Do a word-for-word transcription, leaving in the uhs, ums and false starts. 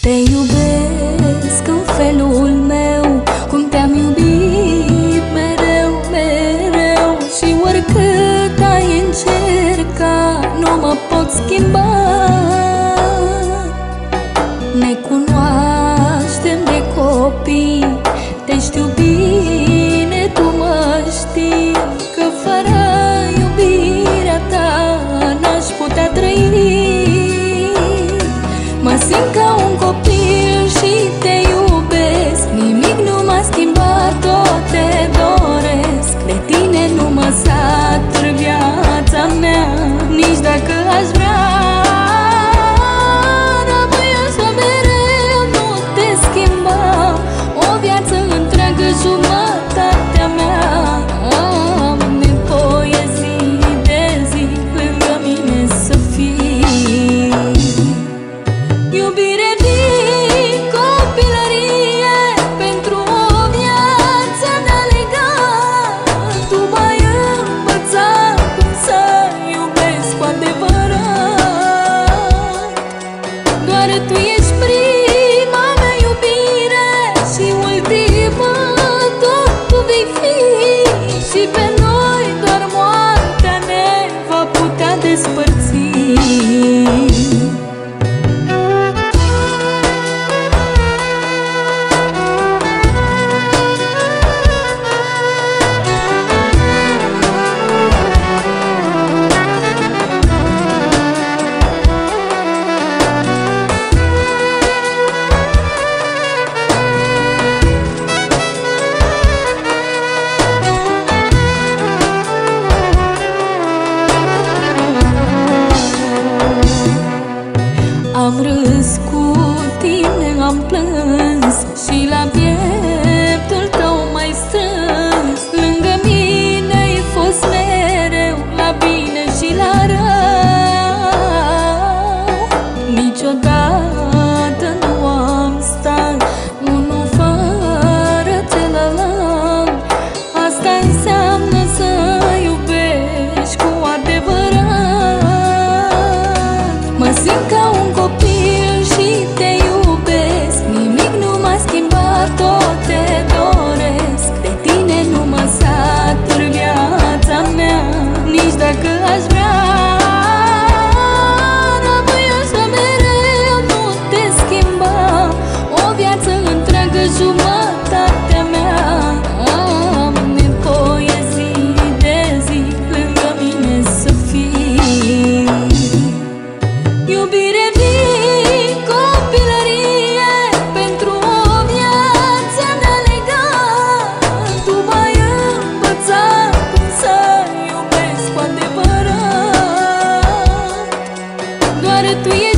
Te iubesc în felul meu, cum te-am iubit mereu, mereu. Și oricât ai încercat, nu mă pot schimba. Ne cunoaștem de copii, te știu bine, tu mă știi, că fără iubirea ta n-aș putea trăi. Mă simt ca un copil și te iubesc, nimic nu m-a schimbat, tot te doresc. De tine nu mă satur viața mea, nici dacă aș vrea. Rămâi așa mereu, nu te schimba, o viață întreagă, jumătatea mea. Am nevoie zi de zi lângă mine să fii. Iubire din copilărie, pentru o viață de-a legat. Tu m-ai învățat cum să iubesc cu adevărat. Doar tu ești prima mea iubire și ultima, tot tu vei fi. Și pe noi doar moartea ne va putea despărți. Am râs cu tine, am plâns și la pieptul tău mai strâns. Lângă mine ai fost mereu, la bine și la rău. Niciodată nu am stat unul fără celălalt. Asta înseamnă să iubești cu adevărat. Mă simt ca un copil și te iubesc, nimic nu m-a schimbat, tot te doresc. De tine nu mă satur viața mea, nici dacă aș vrea. Rămâi așa mereu, nu te schimba, o viață întreagă, jumătatea mea. Am nevoie zi de zi lângă mine să fii. Iubire din copilărie, pentru o viață de-a legat. Tu m-ai învățat cum să iubesc cu adevărat. Doar tu ești